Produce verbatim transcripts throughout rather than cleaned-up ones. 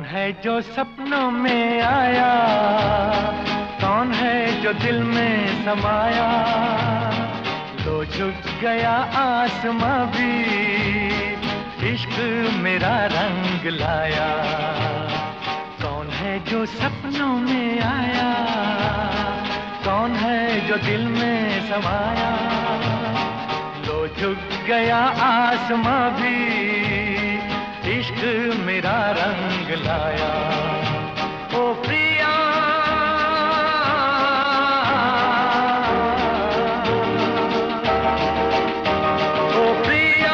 है जो सपनों में आया, कौन है जो दिल में समाया, लो झुक गया आसमां भी, इश्क मेरा रंग लाया। कौन है जो सपनों में आया, कौन है जो दिल में समाया, लो झुक गया आसमां भी, इश्क मेरा रंग लाया। ओ प्रिया ओ प्रिया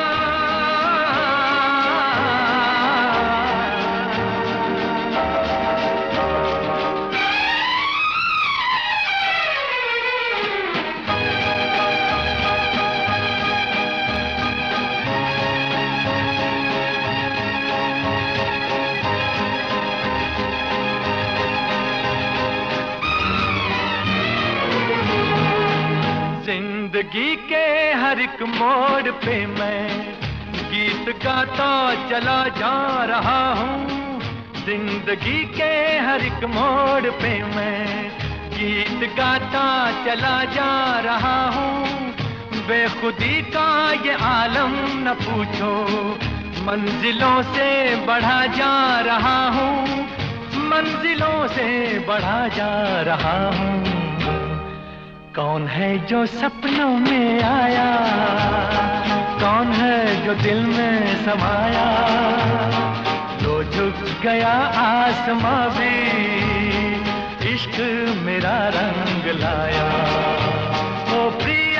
जिंदगी के हर एक मोड़ पे मैं गीत गाता चला जा रहा हूँ। जिंदगी के हर एक मोड़ पे मैं गीत गाता चला जा रहा हूँ। बेखुदी का ये आलम न पूछो, मंजिलों से बढ़ा जा रहा हूँ, मंजिलों से बढ़ा जा रहा हूँ। कौन है जो सपनों में आया, कौन है जो दिल में समाया, लो झुक गया आसमां भी, इश्क मेरा रंग लाया। ओ प्रिया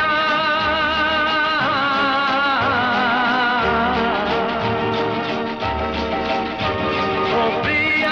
ओ प्रिया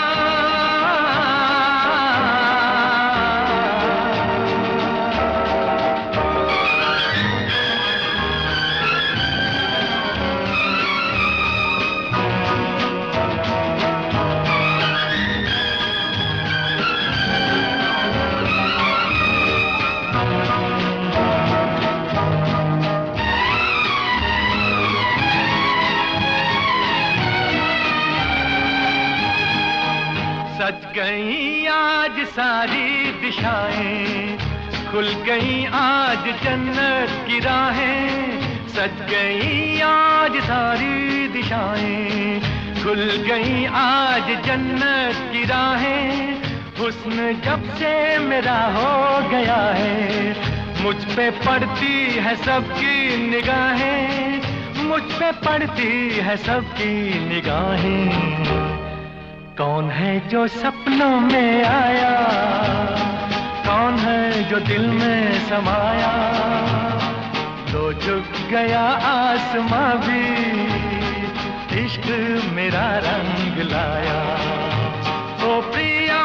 सज गई आज सारी दिशाएं, खुल गई आज जन्नत की राहें। सज गई आज सारी दिशाएं, खुल गई आज जन्नत की राहें। हुस्न जब से मेरा हो गया है, मुझ पे पड़ती है सबकी निगाहें, मुझ पे पड़ती है सबकी निगाहें। कौन है जो सपनों में आया, कौन है जो दिल में समाया, लो झुक गया आसमां भी, इश्क मेरा रंग लाया। ओ प्रिया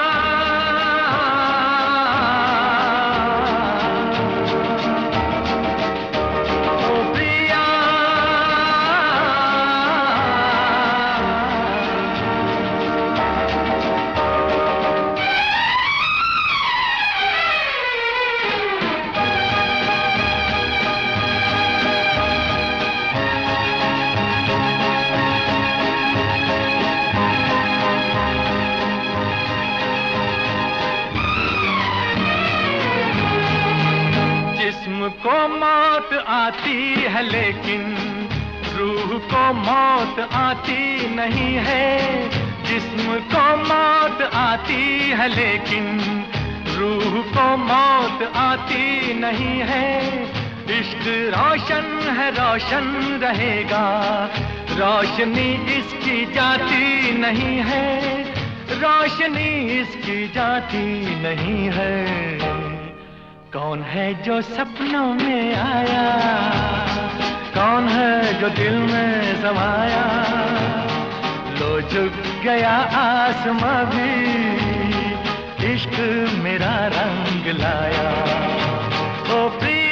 जिस्म को मौत आती है लेकिन रूह को मौत आती नहीं है। जिस्म को मौत आती है लेकिन रूह को मौत आती नहीं है। इश्क रोशन है रोशन रहेगा, रोशनी इसकी जाती नहीं है, रोशनी इसकी जाती नहीं है। कौन है जो सपनों में आया, कौन है जो दिल में समाया, लो झुक गया आसमां भी, इश्क मेरा रंग लाया। ओ प्रिया